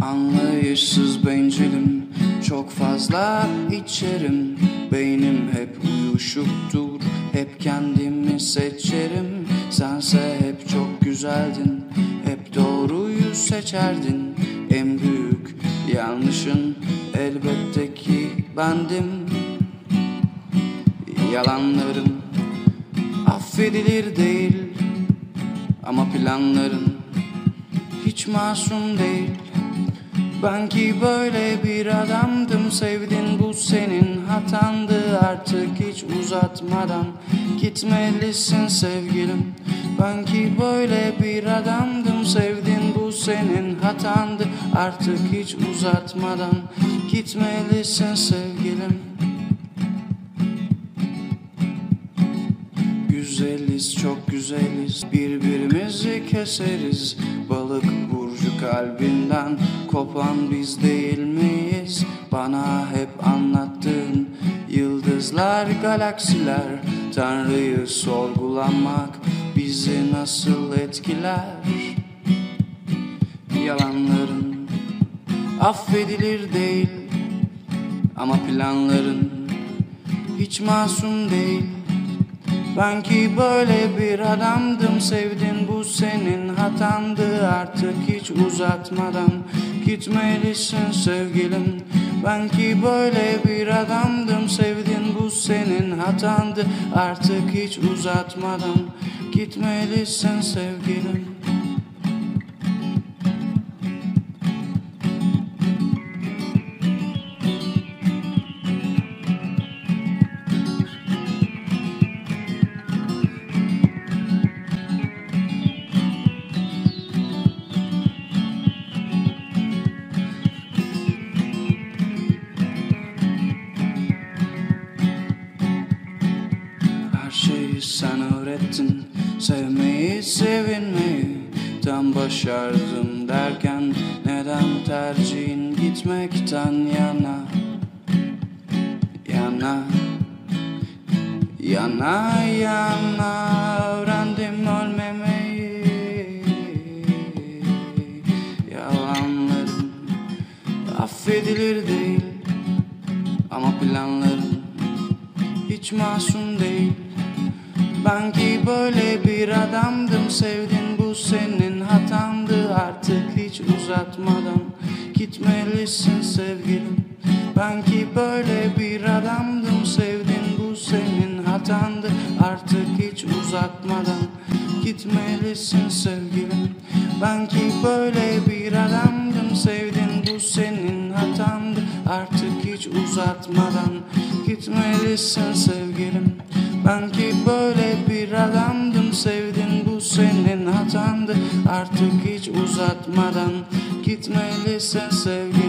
Anlayışsız bencilim, çok fazla içerim. Beynim hep uyuşuktur, hep kendimi seçerim. Sense hep çok güzeldin, hep doğruyu seçerdin. En büyük yanlışın elbette ki bendim. Yalanların affedilir değil, ama planların hiç masum değil. Ben ki böyle bir adamdım, sevdin bu senin hatandı. Artık hiç uzatmadan gitmelisin sevgilim. Ben ki böyle bir adamdım, sevdin bu senin hatandı. Artık hiç uzatmadan gitmelisin sevgilim. Güzeliz, çok güzeliz, birbirimizi keseriz. Balık burcu kalbinden kopan biz değil miyiz? Bana hep anlattığın yıldızlar, galaksiler. Tanrı'yı sorgulamak bizi nasıl etkiler? Yalanların affedilir değil, ama planların hiç masum değil. Ben ki böyle bir adamdım, sevdin bu senin hatandı. Artık hiç uzatmadan gitmelisin sevgilim. Ben ki böyle bir adamdım, sevdin bu senin hatandı. Artık hiç uzatmadan gitmelisin sevgilim. Her şeyi sen öğrettin, sevmeyi, sevinmeyi. Tam başardım derken neden tercihin gitmekten yana? Yana, yana, yana öğrendim ölmemeyi. Yalanların affedilir değil, ama planların hiç masum değil. Ben ki böyle bir adamdım, sevdin bu senin hatandı. Artık hiç uzatmadan gitmelisin sevgilim. Ben ki böyle bir adamdım, sevdin bu senin hatandı. Artık hiç uzatmadan gitmelisin sevgilim. Ben ki böyle bir adamdım, sevdin bu senin hatandı. Artık hiç uzatmadan gitmelisin sevgilim. Ben ki böyle bir adamdım, sevdin bu senin hatandı. Artık hiç uzatmadan gitmelisin sevgilim.